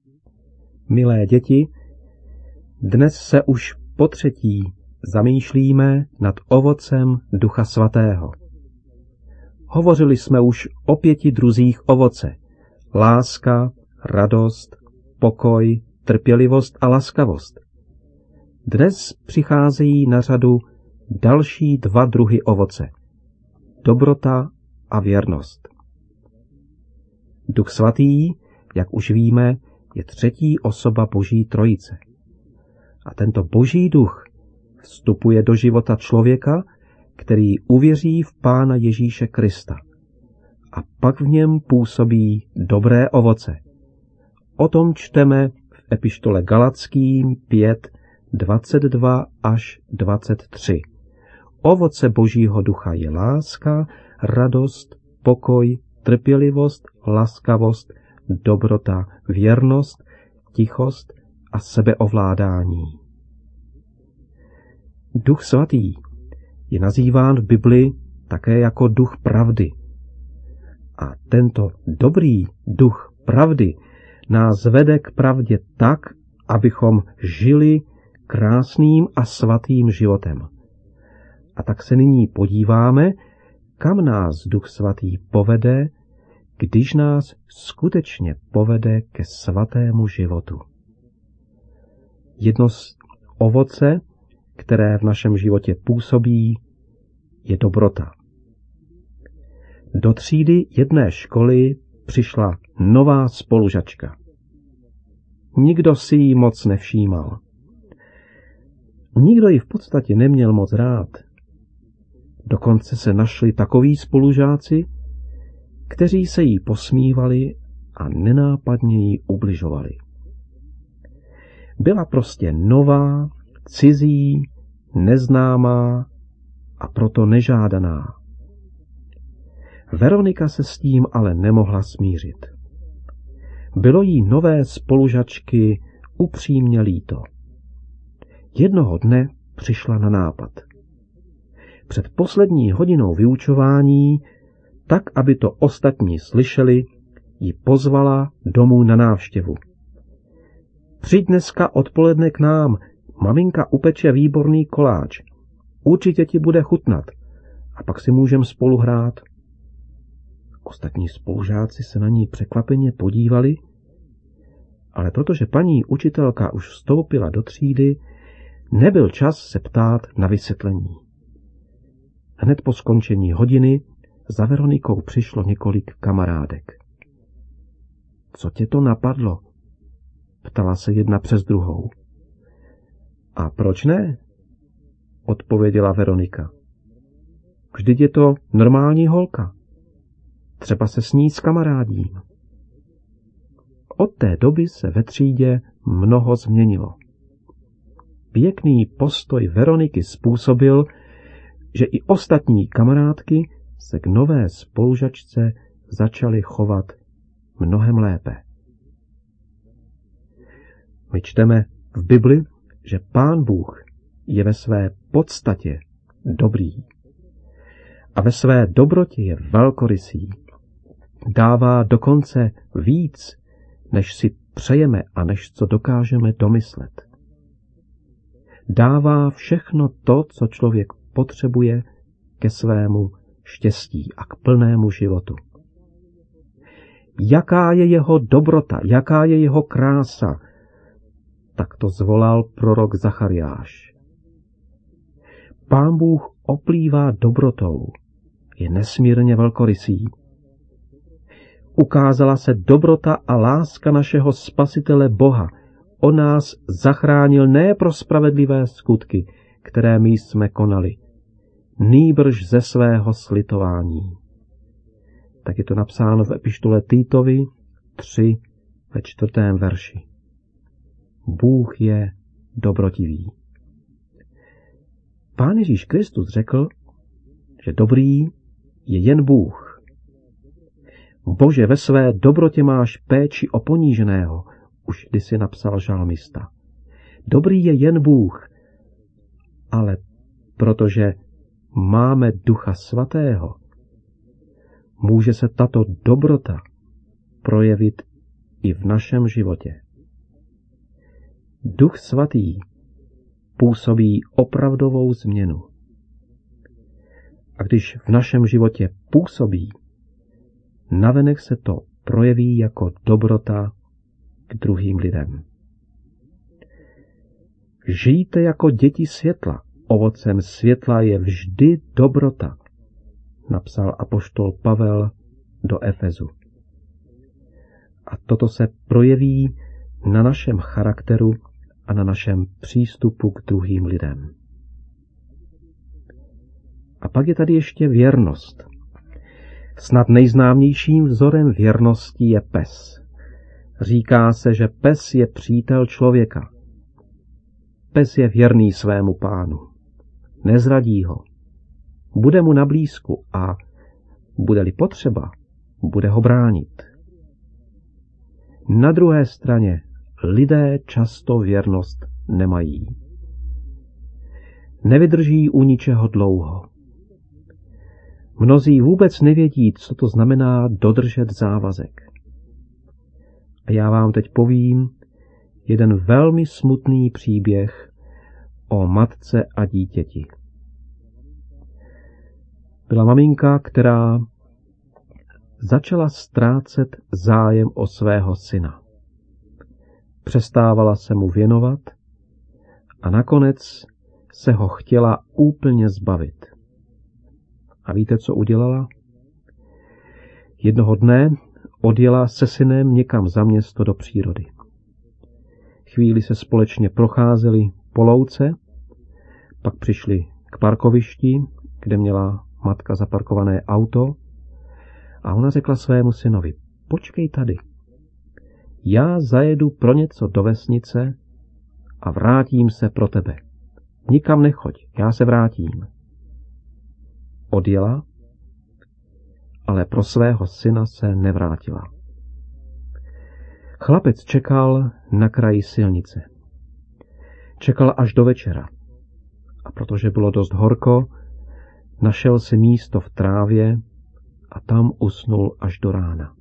Milé děti, dnes se už potřetí zamýšlíme nad ovocem Ducha Svatého. Hovořili jsme už o 5 druzích ovoce. Láska, radost, pokoj, trpělivost a laskavost. Dnes přicházejí na řadu další 2 druhy ovoce. Dobrota a věrnost. Duch Svatý, jak už víme, je 3. osoba Boží trojice. A tento Boží duch vstupuje do života člověka, který uvěří v Pána Ježíše Krista. A pak v něm působí dobré ovoce. O tom čteme v epištole Galatským 5, 22 až 23. Ovoce Božího ducha je láska, radost, pokoj, trpělivost, laskavost, dobrota, věrnost, tichost a sebeovládání. Duch Svatý je nazýván v Bibli také jako duch pravdy. A tento dobrý duch pravdy nás vede k pravdě tak, abychom žili krásným a svatým životem. A tak se nyní podíváme, kam nás Duch Svatý povede, když nás skutečně povede ke svatému životu. Jedno z ovoce, které v našem životě působí, je dobrota. Do třídy jedné školy přišla nová spolužačka. Nikdo si ji moc nevšímal. Nikdo ji v podstatě neměl moc rád. Dokonce se našli takoví spolužáci, kteří se jí posmívali a nenápadně jí ubližovali. Byla prostě nová, cizí, neznámá a proto nežádaná. Veronika se s tím ale nemohla smířit. Bylo jí nové spolužačky upřímně líto. Jednoho dne přišla na nápad. Před poslední hodinou vyučování, tak aby to ostatní slyšeli, ji pozvala domů na návštěvu. Přijď dneska odpoledne k nám, maminka upeče výborný koláč. Určitě ti bude chutnat a pak si můžem spolu hrát. Ostatní spolužáci se na ní překvapeně podívali, ale protože paní učitelka už vstoupila do třídy, nebyl čas se ptát na vysvětlení. Hned po skončení hodiny za Veronikou přišlo několik kamarádek. Co tě to napadlo? Ptala se jedna přes druhou. A proč ne? Odpověděla Veronika. Vždyť je to normální holka. Třeba se s ní skamarádím. Od té doby se ve třídě mnoho změnilo. Pěkný postoj Veroniky způsobil, že i ostatní kamarádky se k nové spolužačce začaly chovat mnohem lépe. My čteme v Bibli, že Pán Bůh je ve své podstatě dobrý a ve své dobrotě je velkorysý. Dává dokonce víc, než si přejeme a než co dokážeme domyslet. Dává všechno to, co člověk potřebuje ke svému štěstí a k plnému životu. Jaká je jeho dobrota, jaká je jeho krása, tak to zvolal prorok Zachariáš. Pán Bůh oplývá dobrotou, je nesmírně velkorysý. Ukázala se dobrota a láska našeho Spasitele Boha. On nás zachránil ne pro spravedlivé skutky, které my jsme konali, nýbrž ze svého slitování. Tak je to napsáno v epištole Týtovi 3 ve 4. verši. Bůh je dobrotivý. Pán Ježíš Kristus řekl, že dobrý je jen Bůh. Bože, ve své dobrotě máš péči o poníženého, už kdysi napsal žalmista. Dobrý je jen Bůh, ale protože máme Ducha Svatého, může se tato dobrota projevit i v našem životě. Duch Svatý působí opravdovou změnu. A když v našem životě působí, navenek se to projeví jako dobrota k druhým lidem. Žijte jako děti světla. Ovocem světla je vždy dobrota, napsal apoštol Pavel do Efezu. A toto se projeví na našem charakteru a na našem přístupu k druhým lidem. A pak je tady ještě věrnost. Snad nejznámějším vzorem věrnosti je pes. Říká se, že pes je přítel člověka. Pes je věrný svému pánu. Nezradí ho. Bude mu na blízku a bude-li potřeba, bude ho bránit. Na druhé straně lidé často věrnost nemají. Nevydrží u ničeho dlouho. Mnozí vůbec nevědí, co to znamená dodržet závazek. A já vám teď povím jeden velmi smutný příběh o matce a dítěti. Byla maminka, která začala ztrácet zájem o svého syna. Přestávala se mu věnovat a nakonec se ho chtěla úplně zbavit. A víte, co udělala? Jednoho dne odjela se synem někam za město do přírody. Chvíli se společně procházeli po louce, pak přišli k parkovišti, kde měla matka zaparkované auto a ona řekla svému synovi: počkej tady, já zajedu pro něco do vesnice a vrátím se pro tebe. Nikam nechoď, já se vrátím. Odjela, ale pro svého syna se nevrátila. Chlapec čekal na kraji silnice. Čekal až do večera. A protože bylo dost horko, našel si místo v trávě a tam usnul až do rána.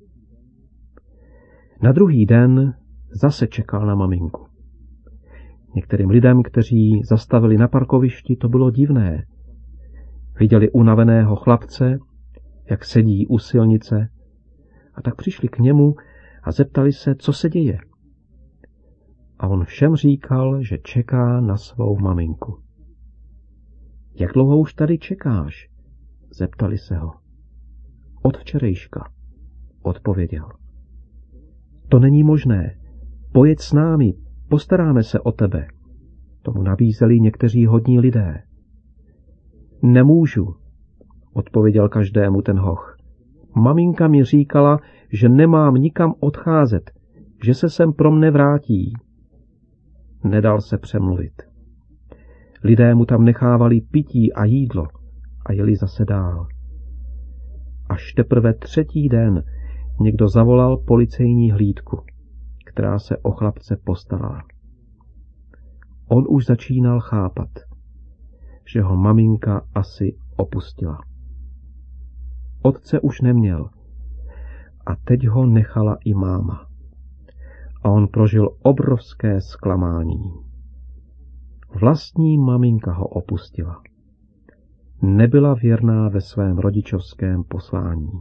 Na druhý den zase čekal na maminku. Některým lidem, kteří zastavili na parkovišti, to bylo divné. Viděli unaveného chlapce, jak sedí u silnice, a tak přišli k němu a zeptali se, co se děje. A on všem říkal, že čeká na svou maminku. Jak dlouho už tady čekáš? Zeptali se ho. Od včerejška, odpověděl. To není možné. Pojeď s námi, postaráme se o tebe. Tomu nabízeli někteří hodní lidé. Nemůžu, odpověděl každému ten hoch. Maminka mi říkala, že nemám nikam odcházet, že se sem pro mne vrátí. Nedal se přemluvit. Lidé mu tam nechávali pití a jídlo a jeli zase dál. Až teprve třetí den někdo zavolal policejní hlídku, která se o chlapce postarala. On už začínal chápat, že ho maminka asi opustila. Otce už neměl a teď ho nechala i máma. A on prožil obrovské zklamání. Vlastní maminka ho opustila. Nebyla věrná ve svém rodičovském poslání.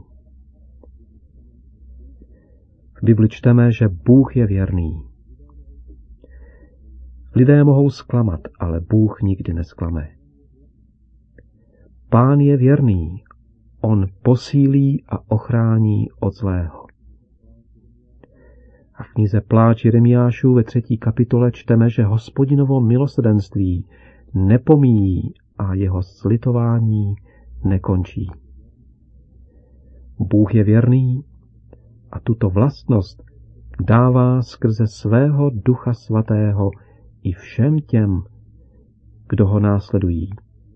V Bibli čteme, že Bůh je věrný. Lidé mohou zklamat, ale Bůh nikdy nesklame. Pán je věrný, on posílí a ochrání od zlého. A v knize Pláč Jeremiášů ve 3. kapitole čteme, že Hospodinovo milosrdenství nepomíjí a jeho slitování nekončí. Bůh je věrný a tuto vlastnost dává skrze svého Ducha Svatého i všem těm, kdo ho následují.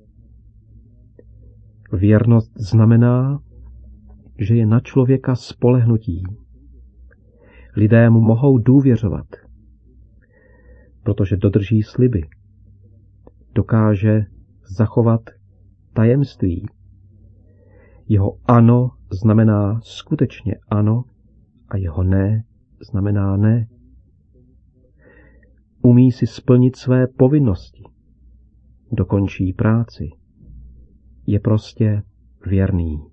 Věrnost znamená, že je na člověka spolehnutí. Lidé mu mohou důvěřovat, protože dodrží sliby. Dokáže zachovat tajemství. Jeho ano znamená skutečně ano a jeho ne znamená ne. umí si splnit své povinnosti, dokončí práci, je prostě věrný.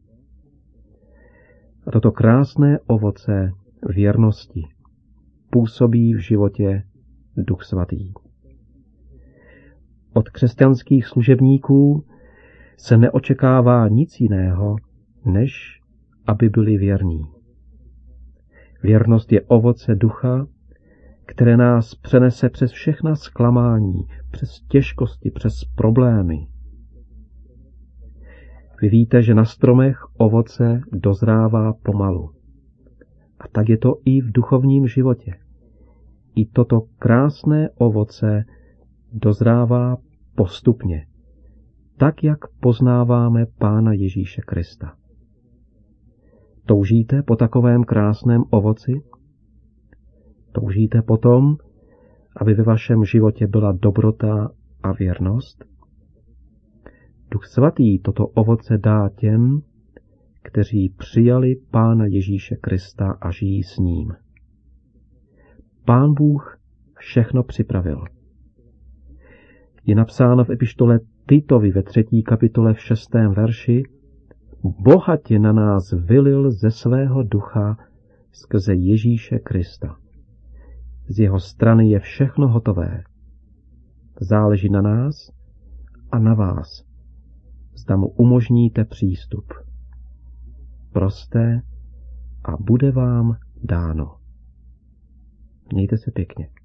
A toto krásné ovoce věrnosti působí v životě Duch Svatý. Od křesťanských služebníků se neočekává nic jiného, než aby byli věrní. Věrnost je ovoce ducha, které nás přenese přes všechna zklamání, přes těžkosti, přes problémy. Vy víte, že na stromech ovoce dozrává pomalu. A tak je to i v duchovním životě. I toto krásné ovoce dozrává postupně, tak jak poznáváme Pána Ježíše Krista. Toužíte po takovém krásném ovoci? Toužíte potom, aby ve vašem životě byla dobrota a věrnost? Duch Svatý toto ovoce dá těm, kteří přijali Pána Ježíše Krista a žijí s ním. Pán Bůh všechno připravil. Je napsáno v epištole Titovi ve 3. kapitole v 6. verši: Bohatě na nás vylil ze svého ducha skrze Ježíše Krista. Z jeho strany je všechno hotové. Záleží na nás a na vás, zda mu umožníte přístup. Proste a bude vám dáno. Mějte se pěkně.